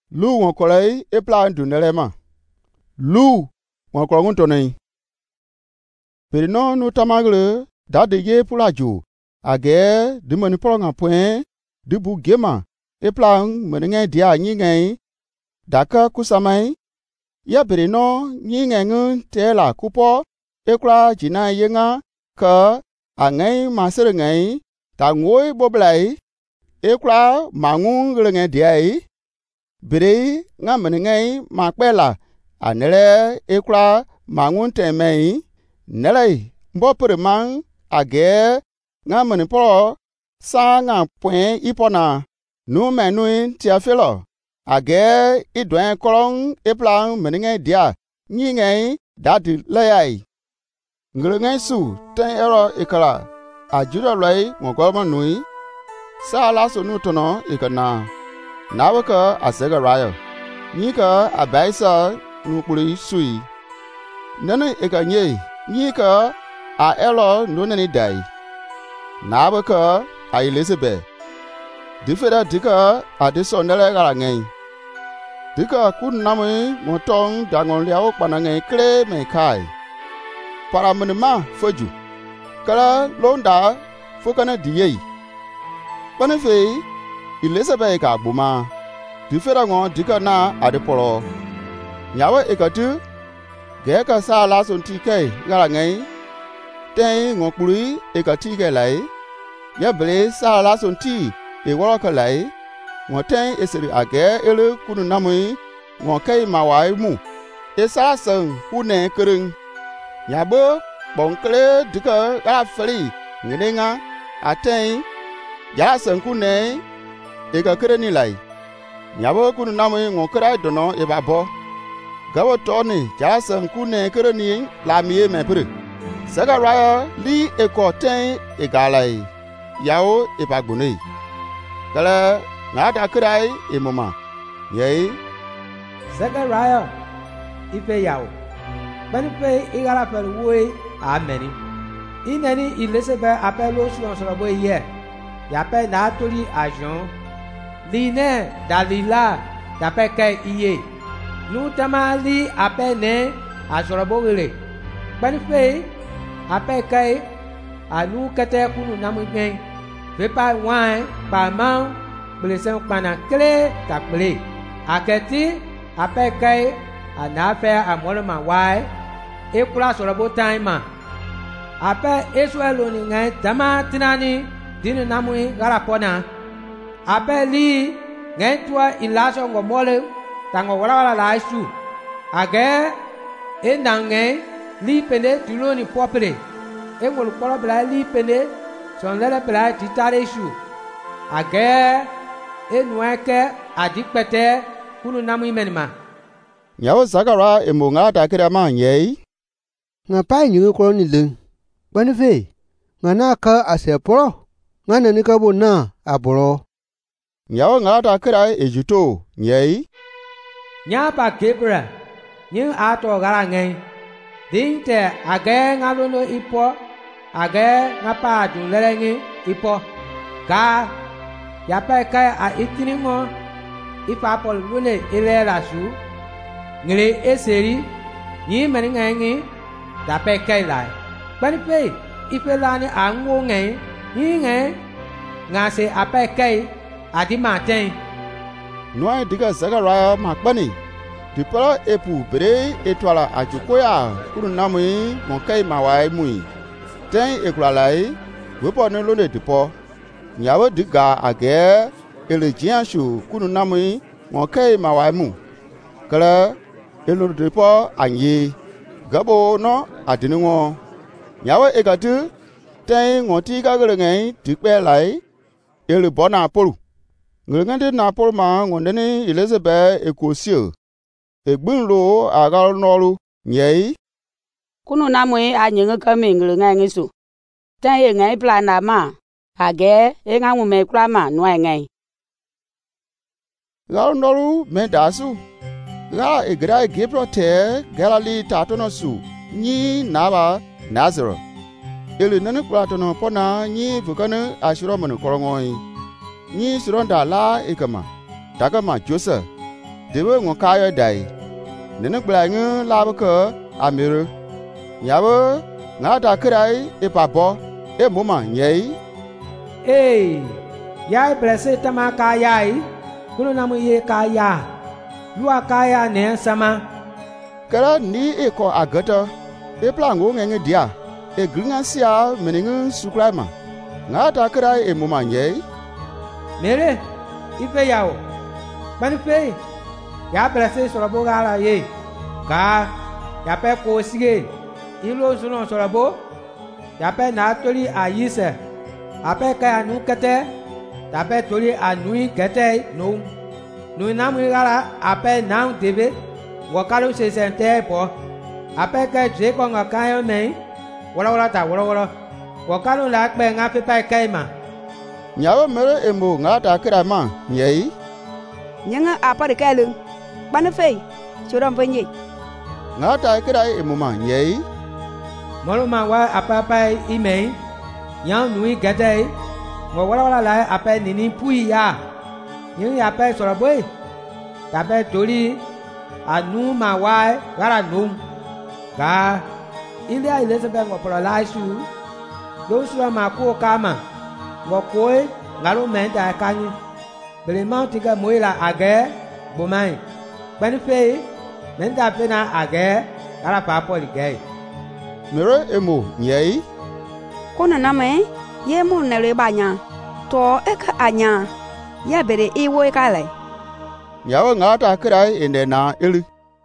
Lu won kolai e plan du nelema. Lu won kolon tonai. Perino nu tamagle da de ye pulaju. Age de manipolanga point de bu gema e plan menenge dia nyingai. Daka kusamai. Ya perino nyingengun tela kupo ekla jina yenga ka angai maserengai ta ngoi boblai ekla mangung nge diai bere nga menengai makpela anele ekla mangun temei nelai mbopere mang age nga menipolo sa nga point ipona nu menui tiafelo age idwen kolong eplang menengai dia nyingai dadi layai ngelengai su ten ero ikala ajura lai ngogoma nui sa la so nu tono ikana nawaka asega rayo nika abaisa nu puli sui nanu ikanye nika a elo no nani dai nawaka a Elizabeth difera dika adisonele garangai dika kun namui motong dangon liao panangai kle me kai para menema foju kala londa fokana diye panefe Elizabeth ka buma difera ngo dika na adipolo nyawe ekatu geka sa la son tike garangai ten ngo puri ekati ke lai ya ble sa la son ti e woro ka lai ngo ten esiri age ele kunu namui ngo kai mawai mu esa sang une kering nyabo bonkle dika ga feli ngenga atei ya sang kune e ga kereni lai nyabo kunu namui ngo kra dono e babo gawo toni ja sang kune kereni la mie me pru Sagaraya li e ko ten e galai yao e bagbunei kala na da krai e mama yei Sagaraya ife yao banife igala per we ameni inani Elizabeth apelo suon sorobo ye ya pe na tori ajon line dalila ya pe kai iye nu tamali apene asorobo wele banife ape kai anu kete kunu namu ngai ve pa wan pa mau blesen pana kle takble aketi ape kai anafe amolo ma wai e kula sorobo time ape Israelo ni ngai dama tinani dinu namu garapona ape li ngai tua ilaso ngomole tango wala la isu age e nangai li pene tuloni popre engol polo bla li pene son lele bla titare su age enweke adipete kunu namu imenima nyawo Zagara emunga da kira ma yei nga pai nyu ko ni le banife nga na ka aseporo nga na ni ka bona aboro nyawo nga da kira ejuto yei nya pa Gabriel nyu ato gara ngai dinte age ngalono ipo age ngapa du lerengi ipo ga yapa kai a itiningo ifa pol lule ilela su ngile eseri ni meningi da pe kai lai bani pe ifelani ango ngai ni ngai ngase ape kai adimaten noa diga Zagaraya makbani dipara epu bere etwala ajukoya kunu namui monkai mawai mui ten ekralai wepo ne lone dipo nyawo diga age elejianshu kunu namui monkai mawai mu kala elo dipo anye gabo no adiningo nyawo egatu ten ngoti gagelengai dikpe lai ele bona polu ngengende na polu ma ngondeni Elizabeth ekosio egbunlo agal nolu nyei kunu namwe anyenge kamengele ngai su tan ye ngai plana ma age e ngamu me klama no ngai gal nolu me dasu ga egra Gabriel te galali tatono su ni naba Nazaro ele nanu platono pona ni vukana ashiro manu korongoi ni suronda la ekama dagama Joseph debe ngo kayo dai nene gbla ngu la ba ko amere nyawo nga ta krai e pa bo e moma nyei yai blesse tama kayai kuno namu ye kaya lua kaya ne sama kara ni e ko agata e plango ngenge dia e gringa sia meningu suklama nga ta krai e moma nyei mere ife yawo bani fe ya blesse sorobo gala ye ka ya pe ko sige ilo suno sorobo ya pe na tori ayise ape ka anu kete tape tori anui kete no namu gala ape nau debe wakalo se sente po ape ka je ko nga kayo nei wala ta wala wakalo la pe nga fe pa kai ma nyawo mere emo nga ta kra ma nyei nyanga apa de kalung bana fe churam venye nga ta kra emo ma nyei molo ma wa apa pa imei yang nui gade ngo wala la ape nini pui ya yin ape soro boy tape tori anu ma wa gara num ga ile Elizabeth ngo pro la su do su ma ko kama ngo koi ngalo men ta kanyi bele ma tiga moila age bomai bani fe men ta pe na age gara pa poli gay mere emo nyei kona name ye mu na le banya to e ka anya ya bere e wo e ka le nyawo nga ta krai ene na elu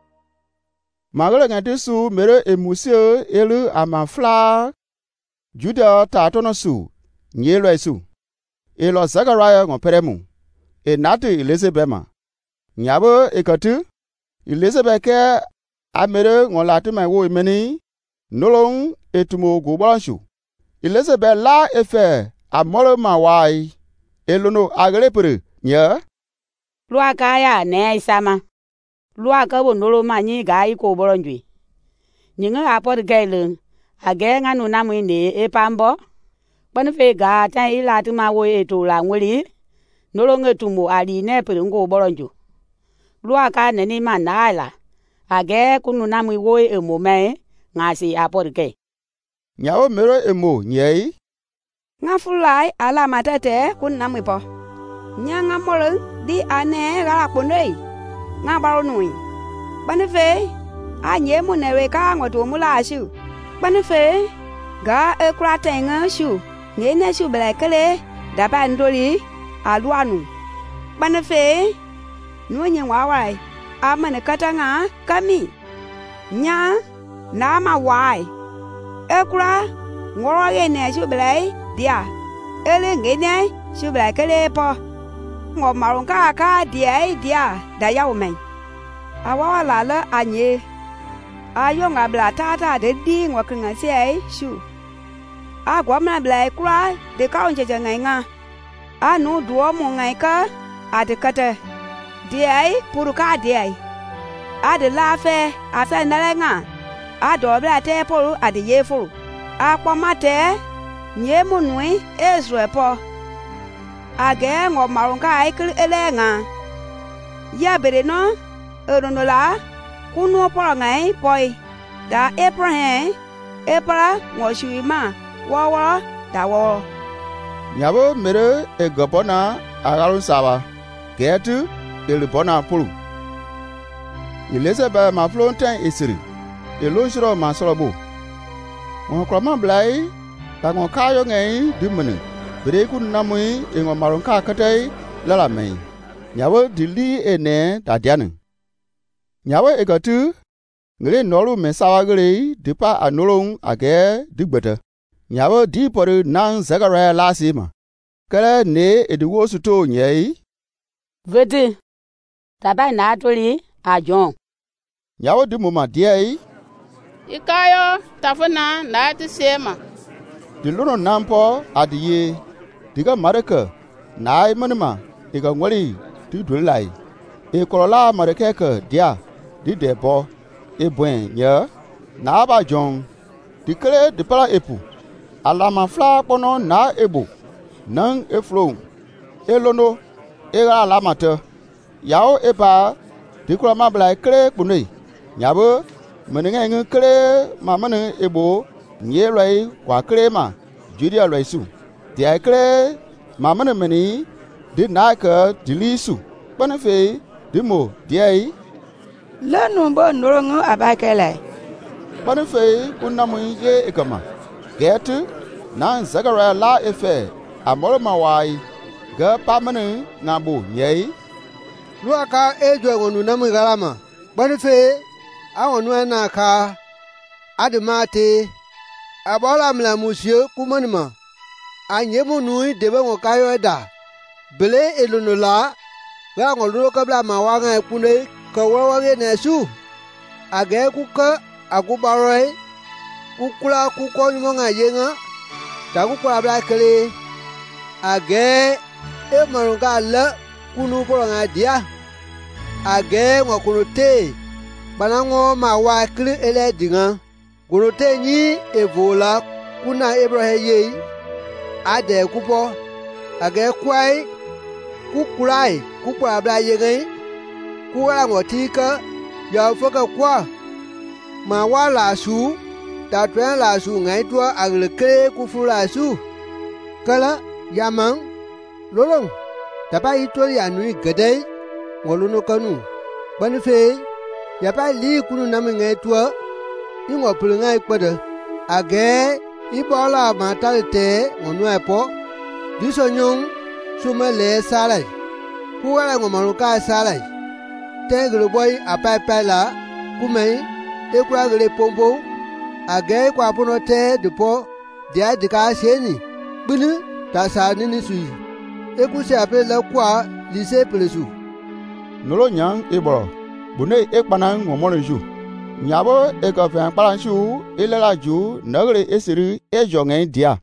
magala nga tisu mere emusio elu amafla juda ta tono su nyelo esu elo Zachariah ngo peremu e nati Elizabeth ma nyabo ekatu Elizabeth ke amere ngo lati mai wo imeni nolong etumo go banshu Elizabeth la efe amoro mawai elono aglepere nya lua kaya ne sama lua ka bo nolo ma nyi ga i ko boronjui nyinga apor gailung age nganu namu ne e pambo ban fe ga tan ila tu ma wo e to la ngweli nolo ngetumo ali ne pere ngo boronju lua ka ne ni ma naila age kunu namu wo e mo me ngasi apor ke nyawo mere emo nyei nga fulai ala matete kun namu po nyanga mole di ane ga ponei nga baro nui banife a nye mu ne we ka ngoto mu la shu banife ga e kra tenga shu nye ne shu bele kele da ba ndoli aluanu banife nu nye wawai a mane katanga kami nya na ma wai e kra ngoro ye ne shu bele dia ele nge ne shu bele kele po ngo marun ka dia da yawo men awa la la anye ayo nga bla tata de di ngo kringa sei shu a gwa ma bla kra de ka onje je ngai nga a nu duo mo ngai ka a de kata dia puru ka dia a de la fe a fe na le nga a do bla te puru a de ye furu a po mate nye mu nui ezre po age ngo marun ka ikri elenga ya bere no eronola kunu por ngai poi da Abraham epara ngo shuima wawa da wo nyabo mere e gopona agarun saba getu elibona pulu Elizabeth ma flonten esiri elonshiro ma sorobo ngo kroma blai ta ngo kayo ngai dimene bere kun namui ngo marun ka katai lala mai nyawo dili ene dadianu nyawo egatu ngre nolu mesawagre dipa anolong age digbeta nyawo di poru nan Zachariah lasima kala ne ediwo suto nyei vete tabai na atoli ajon nyawo di moma diei ikayo tafuna na tisema diluno nampo adiye diga maraka nai manima iga ngwali di dulai e kolola maraka ka dia di debo e buen nya na ba jong di kele di pala epu alama fla pono na ebo nang e flow e lono e ga alama te yao e ba Di kura ma bla kre punei. Nyabo meni ngai ngi kre ma mani ebo nye loi kwa kre ma Judea loi su. Di ai kre ma meni di na ka dili su. Bana fe di mo di ai le nu bo noro ngu abakele bana fe kunamu ye ekama. Get na Zechariah la efe amoro mawai ga pa mani ngabu nyei. Lua ka ejo ngonu namu galama. Bani fe awonu na ka admate abola mla musio kumanima. Anyemu nui debe ngo kayo da. Bele elunula ga ngolu ka bla mawanga kune ka wawage nesu. Age kuka akubaroi kukula kukonyo nga yenga. Takukula bla kele. Age e marunga la kunu polo nga dia. Age ngo kunu te banango ma wa kli ele dinga kunu te nyi evola kuna Abraham ye ade kupo. Age kwai kukulai kukula bla yenga kula ngo tika ya foka kwa ma wa la su ta twen la su ngai tua agle kre kufu la su kala yamang lolong tapa ito ya nui gadai ngoluno kanu bani fe ya pa li kunu na menga tua ingo pulunga ikpada age ibola matalite ngonu epo disonyong sumele salai kuwala ngomaruka salai tegro boy apapala kumei ekura gele pombo age kwa puno te depo dia dika seni bunu ta sa ni sui ekuse apela kwa lise pelesu Nolo nyang iboro bune ekpana ngomoro ju. Nyabo ekafen paranchu ilela ju nagre esiri ejo ngai dia.